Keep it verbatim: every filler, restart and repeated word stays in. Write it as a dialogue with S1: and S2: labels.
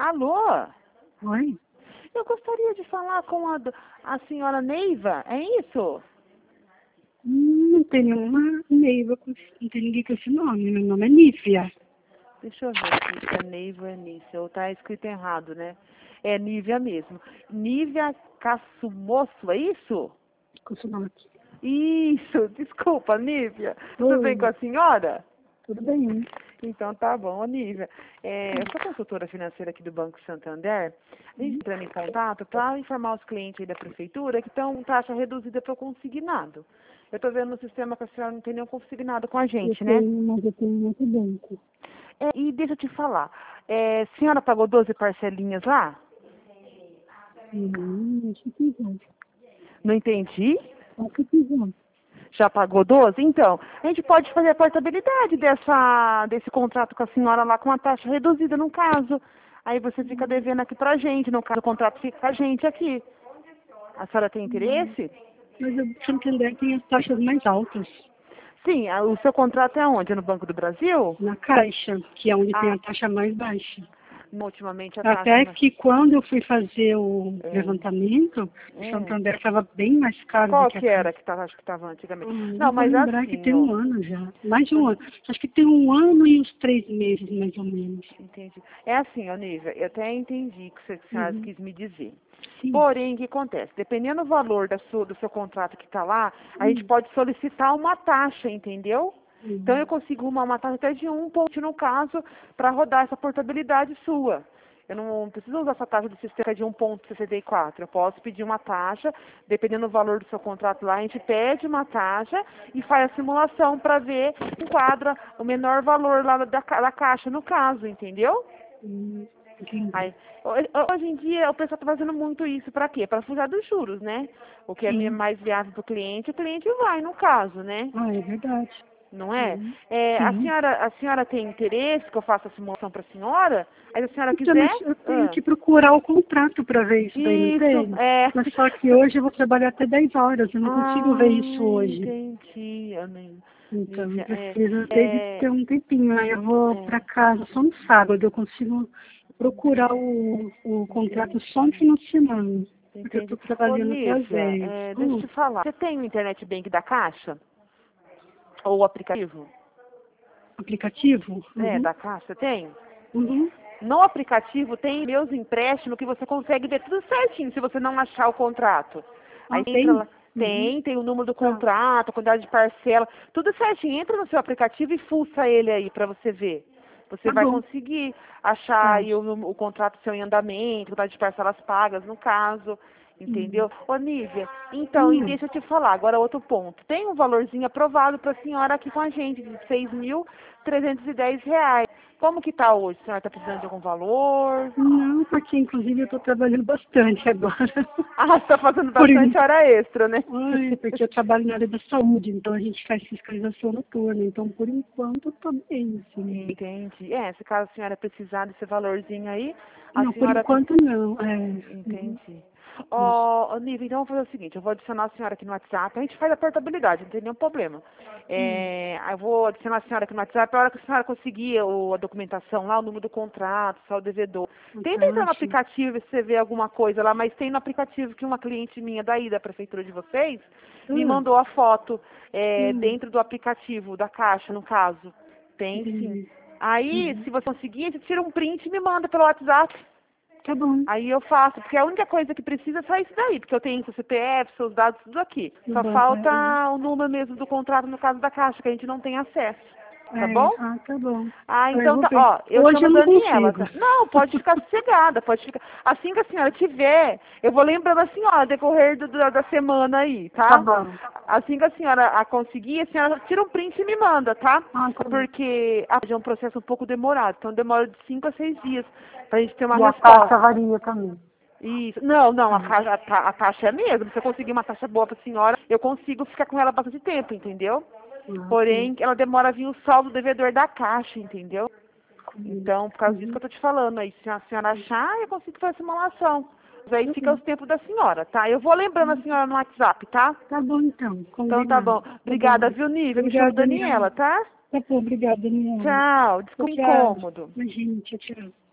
S1: Alô?
S2: Oi?
S1: Eu gostaria de falar com a, do- a senhora Neiva, é isso?
S2: Hum, Não tem nenhuma Neiva, com- não tem ninguém com esse nome. Meu nome é Nívia.
S1: Deixa eu ver aqui se é Neiva ou é Nícia, ou tá escrito errado, né? É Nívia mesmo. Nívia Cassumoço, é isso?
S2: Com esse nome aqui.
S1: Isso, desculpa, Nívia. Tudo bem com
S2: Oi,
S1: a senhora?
S2: tudo bem?
S1: Então tá bom, ô, Nívia. É, eu sou consultora financeira aqui do Banco Santander. A gente entrando em contato para informar os clientes aí da prefeitura que estão com taxa reduzida para o consignado. Eu estou vendo no sistema que a senhora não tem nenhum consignado com a
S2: Eu
S1: gente, né?
S2: tenho, mas eu tenho um outro banco.
S1: É, e deixa eu te falar, é, a senhora pagou doze parcelinhas lá?
S2: Hum, acho que quiser.
S1: Não entendi.
S2: Acho que quiser.
S1: Já pagou doze? Então, a gente pode fazer a portabilidade dessa, desse contrato com a senhora lá com uma taxa reduzida, no caso. Aí você fica devendo aqui pra gente, no caso o contrato fica com a gente aqui. A senhora tem interesse?
S2: Mas o Santander tem as taxas mais altas.
S1: Sim, a- o seu contrato é onde? É no Banco do Brasil?
S2: Na Caixa, que é onde tem
S1: Ah,
S2: a taxa mais baixa.
S1: ultimamente a taxa...
S2: Até
S1: mas-
S2: que quando eu fui fazer o
S1: Hum,
S2: levantamento, o
S1: hum.
S2: Santander estava bem mais caro do
S1: Qual
S2: que a
S1: que era
S2: Caixa.
S1: que tava, acho que estava antigamente?
S2: Hum,
S1: Não,
S2: não vou
S1: mas
S2: lembrar que
S1: assim,
S2: tem
S1: ó...
S2: um ano já. Mais de um ano. Acho que tem um ano e uns três meses, mais ou menos.
S1: Entendi. É assim, Onília, eu até entendi o que você- que a senhora
S2: Uhum.
S1: quis me dizer.
S2: Sim.
S1: Porém, o que acontece? Dependendo do valor da sua, do seu contrato que está lá, a gente
S2: Hum.
S1: pode solicitar uma taxa, entendeu? Então, eu
S2: Hum.
S1: consigo uma, uma taxa até de um ponto, no caso, para rodar essa portabilidade sua. Eu não preciso usar essa taxa do sistema de um ponto sessenta e quatro. Eu posso pedir uma taxa, dependendo do valor do seu contrato lá, a gente pede uma taxa e faz a simulação para ver, enquadra o menor valor lá da, ca- da caixa, no caso, entendeu?
S2: Hum. Entendi.
S1: Aí, hoje hoje em dia, o pessoal está fazendo muito isso para quê? Para fugir dos juros, né? O que é me-
S2: Sim.
S1: mais viável para o cliente, o cliente vai, no caso, né?
S2: Ah, é verdade.
S1: Não é?
S2: Uhum.
S1: É, a
S2: Sim.
S1: senhora, a senhora tem interesse que eu faça a simulação para a senhora? Aí, se a senhora
S2: Então, mas
S1: quiser...
S2: eu tenho
S1: ah,
S2: que procurar o contrato para ver isso daí, não
S1: Isso,
S2: tem?
S1: é...
S2: Mas só que hoje eu vou trabalhar até dez horas, eu não consigo ver
S1: Ah,
S2: isso hoje.
S1: entendi, Ana
S2: Então, eu
S1: Lívia. É,
S2: preciso ter, de
S1: é,
S2: ter um tempinho. Aí eu vou
S1: é,
S2: para casa só no sábado. Eu consigo procurar o, o contrato
S1: entendi,
S2: só no final de semana. Porque eu estou
S1: entendi. Ô,
S2: trabalhando até às
S1: Nívia,
S2: dez.
S1: é, deixa eu
S2: Hum,
S1: te falar. Você tem o Internet Bank da Caixa? Ou o aplicativo?
S2: aplicativo?
S1: É,
S2: Uhum.
S1: da Caixa, tem?
S2: Uhum.
S1: No aplicativo tem meus empréstimos que você consegue ver tudo certinho se você não achar o contrato. Aí
S2: Ah,
S1: você entra
S2: tem?
S1: lá,
S2: Uhum.
S1: tem, tem o número do
S2: Tá.
S1: contrato, a quantidade de parcela, tudo certinho. Entra no seu aplicativo e fuça ele aí para você ver. Você
S2: Tá
S1: vai
S2: bom.
S1: conseguir achar
S2: Tá.
S1: aí o, o contrato seu em andamento, quantidade de parcelas pagas, no caso.
S2: Uhum.
S1: Entendeu? Ô, Nívia, então, e
S2: Hum.
S1: deixa eu te falar, agora outro ponto. Tem um valorzinho aprovado para a senhora aqui com a gente, de seis mil trezentos e dez reais. Como que tá hoje? A senhora está precisando de algum valor?
S2: Não, porque inclusive eu estou trabalhando bastante agora.
S1: Ah, você está fazendo
S2: Por
S1: bastante
S2: isso.
S1: hora extra, né?
S2: Ai, porque eu trabalho na área da saúde, então a gente faz fiscalização noturna. Então, por enquanto, eu tô bem, assim.
S1: Entendi. É, se caso a senhora precisar desse valorzinho aí, a
S2: Não, por
S1: senhora...
S2: enquanto não. É. Uhum.
S1: Entendi.
S2: Isso.
S1: Ó, oh, Nívia, então vamos fazer o seguinte, eu vou adicionar a senhora aqui no WhatsApp, a gente faz a portabilidade, não tem nenhum problema.
S2: Hum.
S1: É, eu vou adicionar a senhora aqui no WhatsApp, a hora que a senhora conseguir o- a documentação lá, o número do contrato, só o devedor.
S2: A
S1: Tenta entrar no
S2: taxa.
S1: aplicativo e você vê alguma coisa lá, mas tem no aplicativo que uma cliente minha daí, da prefeitura de vocês, me
S2: Ah,
S1: mandou a foto é,
S2: hum.
S1: dentro do aplicativo, da caixa, no caso. Tem sim.
S2: Entendi.
S1: Aí,
S2: Uhum.
S1: se você conseguir, você tira um print e me manda pelo WhatsApp.
S2: Tá bom.
S1: Aí eu faço, porque a única coisa que precisa é só isso daí, porque eu tenho seu C P F, seus dados, tudo aqui.
S2: No
S1: Só
S2: banco, é.
S1: falta
S2: Uhum.
S1: o número mesmo do contrato no caso da Caixa, que a gente não tem acesso. Tá
S2: É,
S1: bom?
S2: ah, tá bom.
S1: Ah,
S2: Ah, eu
S1: então
S2: vou
S1: tá,
S2: ver.
S1: ó, eu
S2: Hoje
S1: chamo a
S2: eu não
S1: Daniela,
S2: consigo.
S1: tá? Não, pode ficar sossegada, pode ficar. Assim que a senhora tiver, eu vou lembrando a senhora, decorrer do, do- da semana aí,
S2: Tá
S1: tá?
S2: bom.
S1: Assim que a senhora a conseguir, a senhora tira um print e me manda, tá?
S2: Ah, tá bom.
S1: Porque ah, é um processo um pouco demorado, então demora de cinco a seis dias pra gente ter uma
S2: E a taxa
S1: resposta.
S2: varia também.
S1: Isso. Não, não, a,
S2: Uhum.
S1: ca- a, ta- a taxa é a mesma. Se eu conseguir uma taxa boa para a senhora, eu consigo ficar com ela bastante tempo, entendeu?
S2: Ah, ok.
S1: Porém, ela demora a vir o saldo devedor da caixa, entendeu?
S2: Combina.
S1: Então, por causa disso que
S2: Uhum.
S1: eu tô te falando aí, se a senhora achar, eu consigo fazer a simulação. Mas aí
S2: Tá
S1: fica
S2: bom.
S1: os tempos da senhora, tá? Eu vou lembrando a senhora no WhatsApp, tá?
S2: Tá bom, então.
S1: Então tá
S2: Combinado.
S1: bom.
S2: Tá bom.
S1: Obrigada, viu, Nívia? Me chamo
S2: Obrigada, Daniela.
S1: Daniela, tá?
S2: Tá bom, obrigada, Daniela.
S1: Tchau.
S2: Tchau,
S1: Desculpa o
S2: tchau.
S1: incômodo.
S2: Imagina, tchau, tchau.